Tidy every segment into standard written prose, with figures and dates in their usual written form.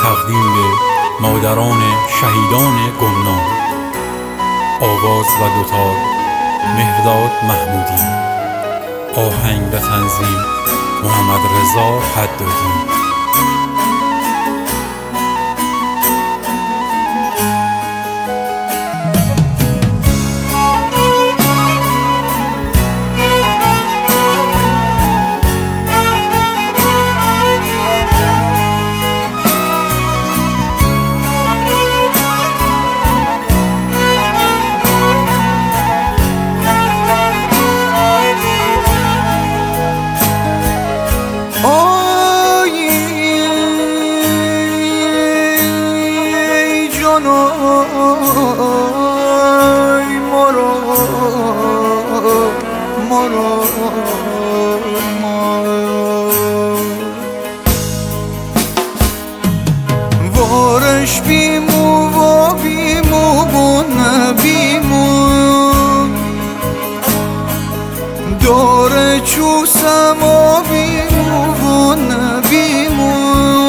تقدیم به مادران شهیدان گمنام. آواز و دوتار مهرداد محمودی. آهنگ و تنظیم محمد رضا حدادی. وارش بیمو و بیمو و نبیمو داره چوسم و بیمو و نبیمو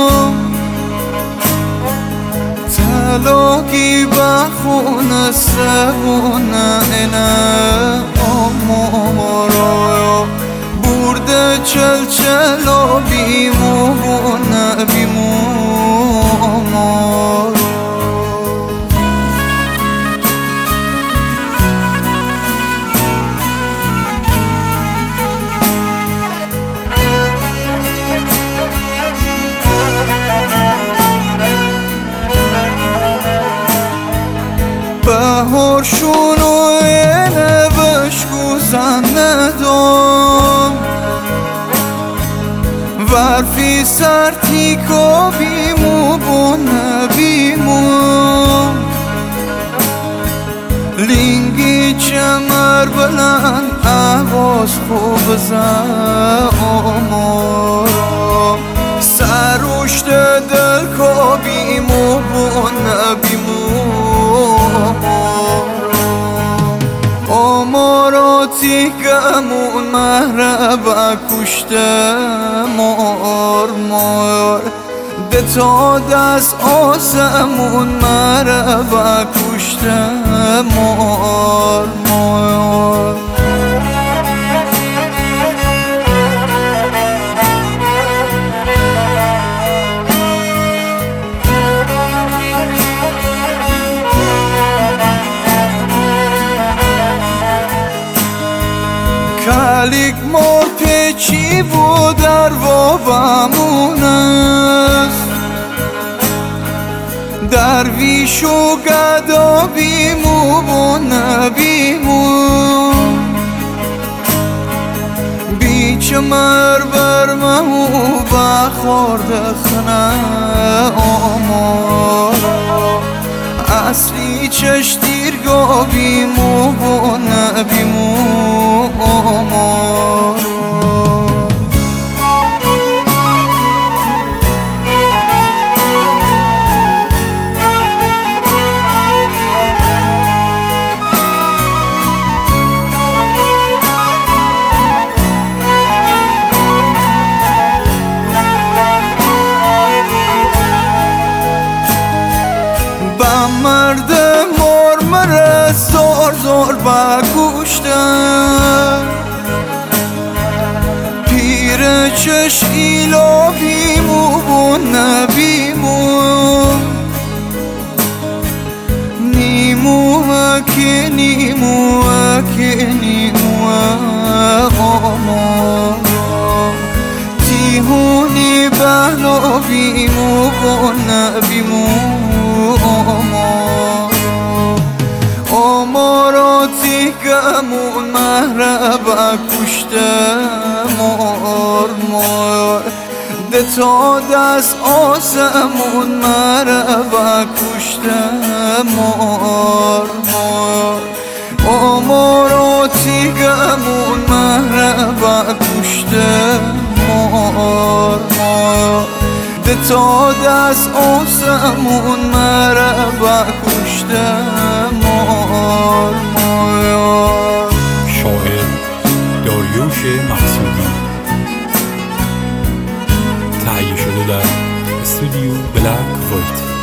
تلاقی بخون سبون اینه آمارا برده چلچلا بیمو و نبیمو بهار شونو اینه بشکو زن ندام ورفی سرتی که بیمو و نبیمو لینگی چمر بلند آواز خوب زن آمارا سروشت دل که بیمو و نبیمو آماراتی گمون مهربا کشته مار ده تا دست آسمون مهربا کشته مار کلیک مار پیچی و در وابمون است درویش و گدا بیمو و نبیمو بیچمر برمو بخورده خنه آمارا اصلی چشتیرگا بیمو و نبیمو مرد مرمر زار زار بکشتن پیر چش ایلا بیمو و نبیمو نیمو اکی نیمو اکی نیمو آمارا تیهونی بلا بیمو و نبیمو آماراتی گمون مهربا کشته مار ده تا دست آسمون مهربا کشته مار آماراتی گمون مهربا کشته مار ده تا دست آسمون مربع کشته مار شاعر داریوش مقصودی. تهیه شده در استودیو بلک وایت.